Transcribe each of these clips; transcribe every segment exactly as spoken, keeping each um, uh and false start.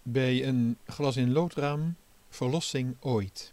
Bij een glas in loodraam, verlossing ooit.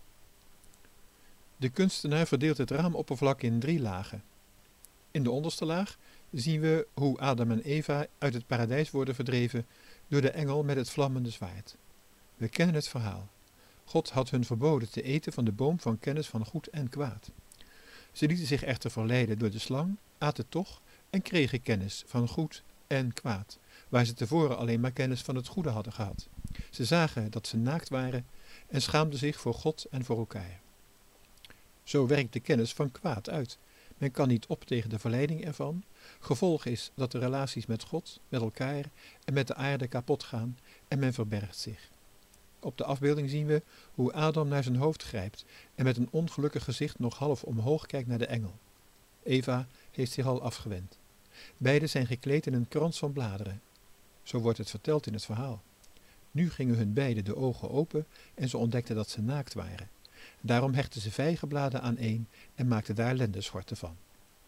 De kunstenaar verdeelt het raamoppervlak in drie lagen. In de onderste laag zien we hoe Adam en Eva uit het paradijs worden verdreven door de engel met het vlammende zwaard. We kennen het verhaal. God had hun verboden te eten van de boom van kennis van goed en kwaad. Ze lieten zich echter verleiden door de slang, aten toch en kregen kennis van goed en kwaad, waar ze tevoren alleen maar kennis van het goede hadden gehad. Ze zagen dat ze naakt waren en schaamden zich voor God en voor elkaar. Zo werkt de kennis van kwaad uit. Men kan niet op tegen de verleiding ervan. Gevolg is dat de relaties met God, met elkaar en met de aarde kapot gaan en men verbergt zich. Op de afbeelding zien we hoe Adam naar zijn hoofd grijpt en met een ongelukkig gezicht nog half omhoog kijkt naar de engel. Eva heeft zich al afgewend. Beiden zijn gekleed in een krans van bladeren. Zo wordt het verteld in het verhaal. Nu gingen hun beiden de ogen open en ze ontdekten dat ze naakt waren. Daarom hechten ze vijgenbladen aaneen en maakten daar lendeschorten van.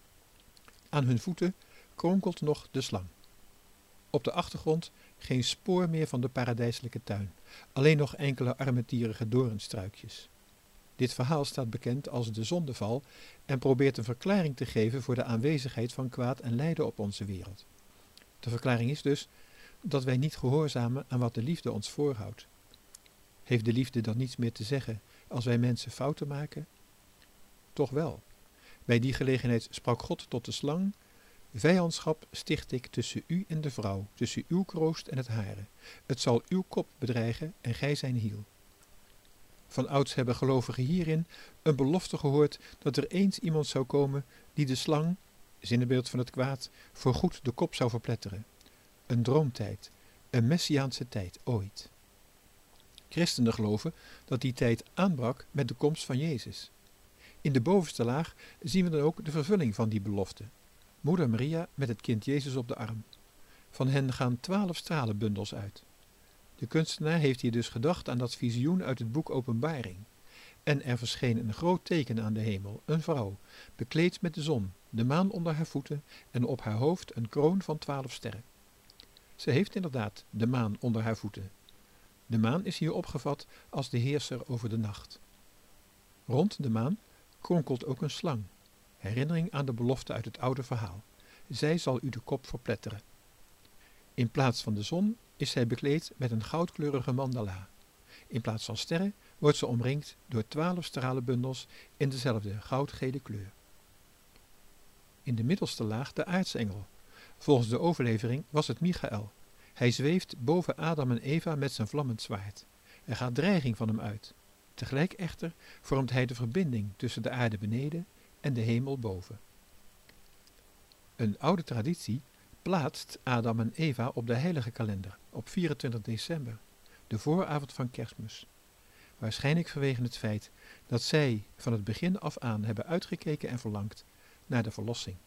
Aan hun voeten kronkelt nog de slang. Op de achtergrond geen spoor meer van de paradijselijke tuin, alleen nog enkele armetierige doornstruikjes. Dit verhaal staat bekend als de zondeval en probeert een verklaring te geven voor de aanwezigheid van kwaad en lijden op onze wereld. De verklaring is dus dat wij niet gehoorzamen aan wat de liefde ons voorhoudt. Heeft de liefde dan niets meer te zeggen als wij mensen fouten maken? Toch wel. Bij die gelegenheid sprak God tot de slang: vijandschap sticht ik tussen u en de vrouw, tussen uw kroost en het hare. Het zal uw kop bedreigen en gij zijn hiel. Van ouds hebben gelovigen hierin een belofte gehoord dat er eens iemand zou komen die de slang, zinnebeeld van het kwaad, voorgoed de kop zou verpletteren. Een droomtijd, een messiaanse tijd ooit. Christenen geloven dat die tijd aanbrak met de komst van Jezus. In de bovenste laag zien we dan ook de vervulling van die belofte. Moeder Maria met het kind Jezus op de arm. Van hen gaan twaalf stralenbundels uit. De kunstenaar heeft hier dus gedacht aan dat visioen uit het boek Openbaring. En er verscheen een groot teken aan de hemel, een vrouw, bekleed met de zon, de maan onder haar voeten en op haar hoofd een kroon van twaalf sterren. Ze heeft inderdaad de maan onder haar voeten. De maan is hier opgevat als de heerser over de nacht. Rond de maan kronkelt ook een slang, herinnering aan de belofte uit het oude verhaal. Zij zal u de kop verpletteren. In plaats van de zon is zij bekleed met een goudkleurige mandala. In plaats van sterren wordt ze omringd door twaalf stralenbundels in dezelfde goudgele kleur. In de middelste laag de aartsengel. Volgens de overlevering was het Michael. Hij zweeft boven Adam en Eva met zijn vlammend zwaard. Er gaat dreiging van hem uit. Tegelijk echter vormt hij de verbinding tussen de aarde beneden en de hemel boven. Een oude traditie plaatst Adam en Eva op de heilige kalender op vierentwintig december, de vooravond van Kerstmis. Waarschijnlijk vanwege het feit dat zij van het begin af aan hebben uitgekeken en verlangd naar de verlossing.